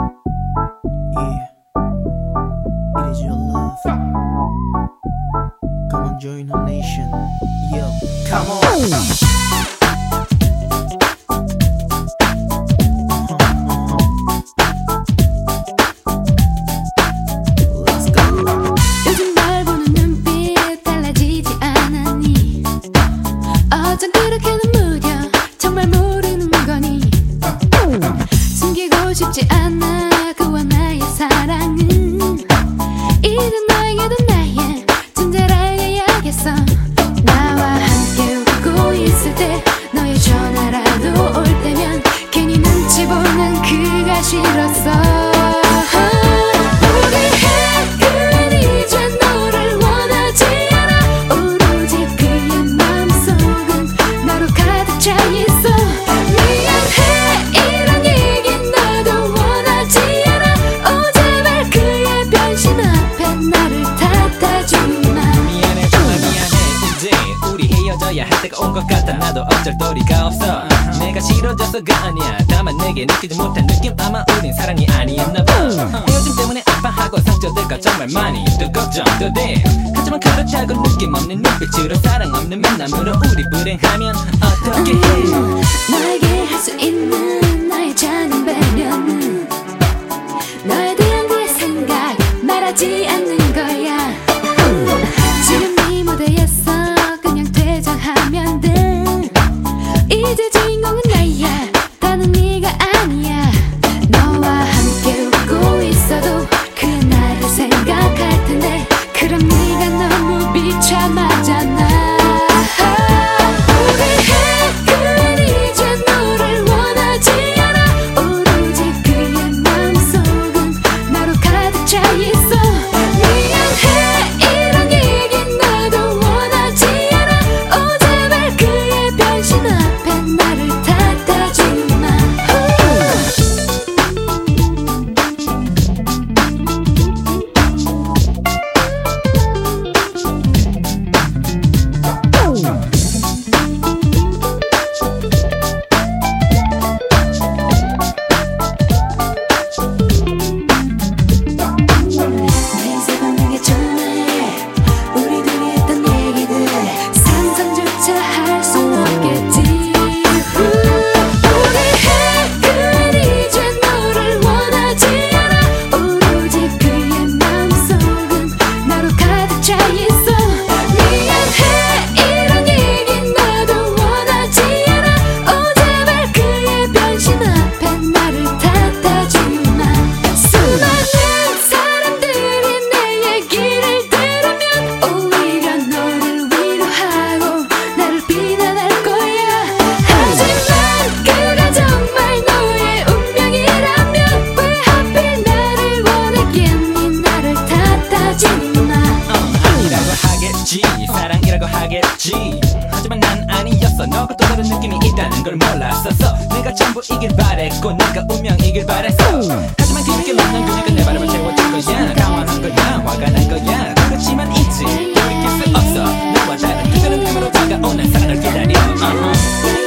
Yeah, it is your love. Come on, join our nation. Yo, come on. 요즘 널 보는 눈빛 달라지지 않았니? 어쩜 그렇게 눈물겨 정말 모르는 거니? 숨기고 싶지 않아 그와 나의 사랑은 이젠 너에게도 나의 존재를 알려야겠어. 나와 함께 웃고 있을 때 너의 전화라도 올 때면 괜히 눈치 보는 그가 싫었어. 할 때가 온 것 같아. 나도 어쩔 도리가 없어. 내가 싫어져서가 아니야. 다만 내게 느끼지 못한 느낌. 아마 우린 사랑이 아니었나봐. 헤어짐 때문에 아파하고 상처될까 정말 많이 또 걱정도 돼. 하지만 그렇다고 느낌 없는 눈빛으로 사랑 없는 만남으로 우리 불행하면 어떻게 해. 너에게 할 수 있는 나의 작은 배려는 너에 대한 그의 생각 말하지 않는 거야. 지금 네 무대에서 그냥 퇴장하면 돼. 이제 주인공은 나야. 다른 네가 아니야. 너와 함께 웃고 있어도 그의 나를 생각할 텐데 그럼 네가 너무 비참하잖아. 사랑이라고 하겠지. 하지만 난 아니었어. 너가 또 다른 느낌이 있다는 걸 몰랐었어. 내가 전부이길 바랬고 네가 운명이길 바랬어. 하지만 그렇게 만난 그녀가 내 바람을 채워줄 거야. 당황한 거야, 화가 난 거야. 그렇지만 이제 돌이킬 수 없어. 너와 다른 특별한 느낌으로 다가오는 사랑을 기다려.